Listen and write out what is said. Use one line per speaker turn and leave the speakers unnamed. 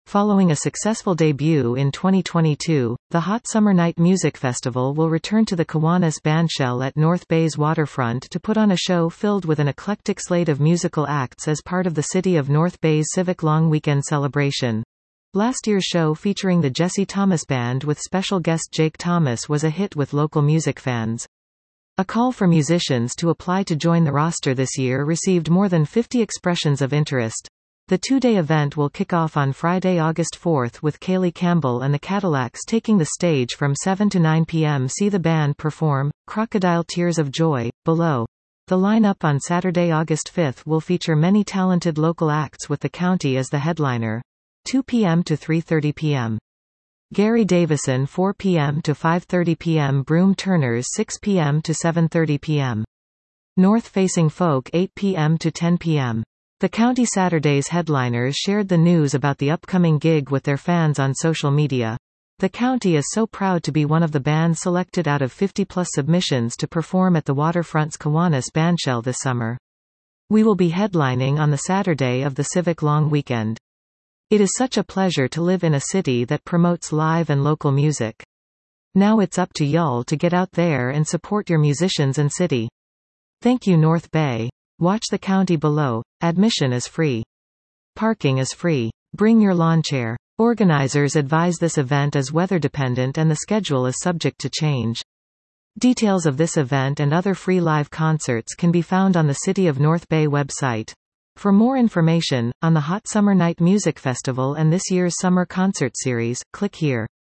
Following a successful debut in 2022, the Hot Summer Night Music Festival will return to the Kiwanis Bandshell at North Bay's waterfront to put on a show filled with an eclectic slate of musical acts as part of the City of North Bay's Civic Long Weekend celebration. Last year's show featuring the Jesse Thomas Band with special guest Jake Thomas was a hit with local music fans. A call for musicians to apply to join the roster this year received more than 50 expressions of interest. The two-day event will kick off on Friday, August 4th with Kaylee Campbell and the Cadillacs taking the stage from 7 to 9 p.m. See the band perform, Crocodile Tears of Joy, below. The lineup on Saturday, August 5th will feature many talented local acts with the county as the headliner. 2 p.m. to 3:30 p.m. Gary Davison 4 p.m. to 5:30 p.m. Broom Turners 6 p.m. to 7:30 p.m. North Facing Folk 8 p.m. to 10 p.m. The County Saturday's headliners shared the news about the upcoming gig with their fans on social media. The county is so proud to be one of the bands selected out of 50-plus submissions to perform at the waterfront's Kiwanis Bandshell this summer. We will be headlining on the Saturday of the Civic Long Weekend. It is such a pleasure to live in a city that promotes live and local music. Now it's up to y'all to get out there and support your musicians and city. Thank you, North Bay. Watch the county below. Admission is free. Parking is free. Bring your lawn chair. Organizers advise this event is weather dependent and the schedule is subject to change. Details of this event and other free live concerts can be found on the City of North Bay website. For more information on the Hot Summer Night Music Festival and this year's summer concert series, click here.